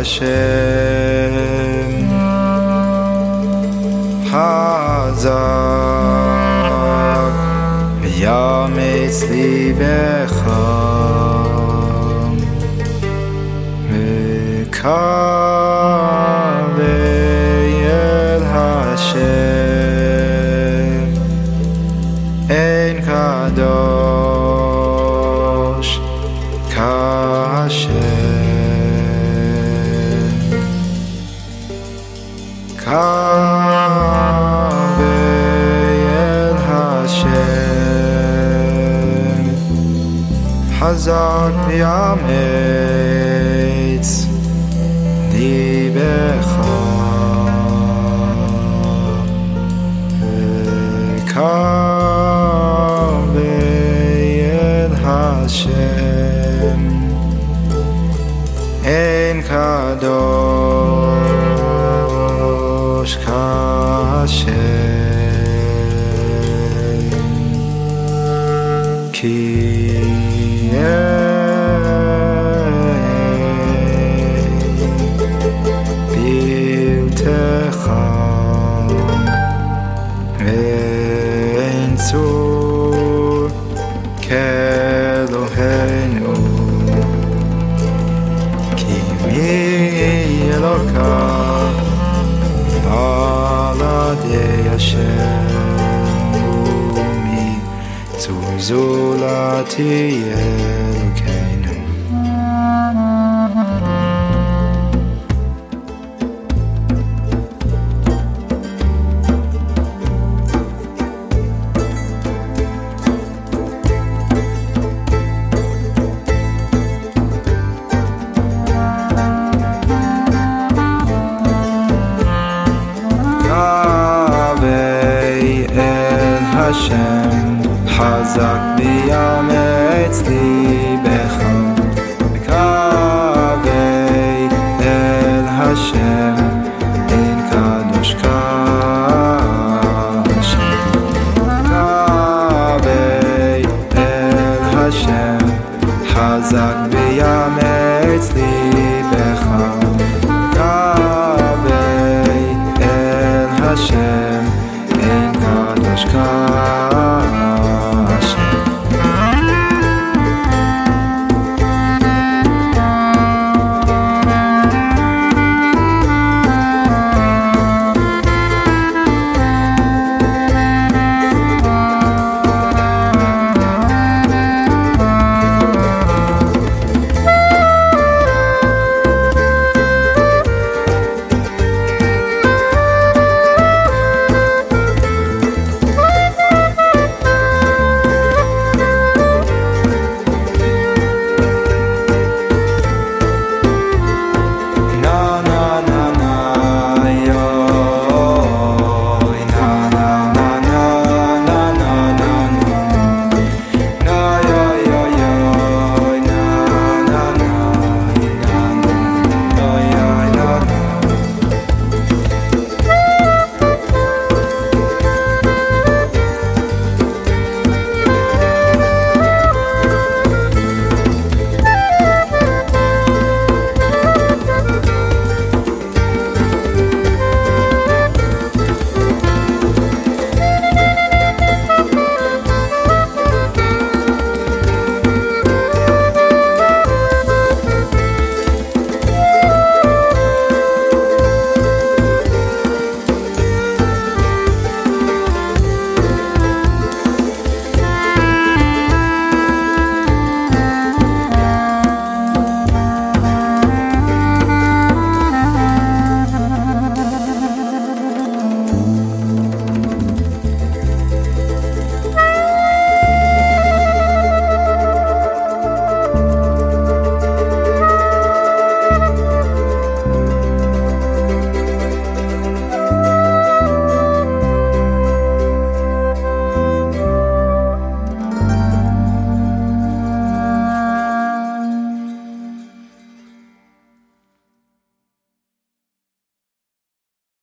Hashem Hazak Yametz libecha Mekaveh el Hashem Ein kadosh k'Hashem Kaveh el Hashem Hazak v'yametz libecha Kaveh el Hashem Ein kadosh k'Hashem Ki biltecha Ein tzur k'Eloheinu Ki mi Eloka Baladei Hashem Umi tzur zulati Elokeinu Hashem Hazak v'yametz libecha Kaveh el Hashem Ein kadosh k'Hashem Kaveh el Hashem Hazak v'yametz libecha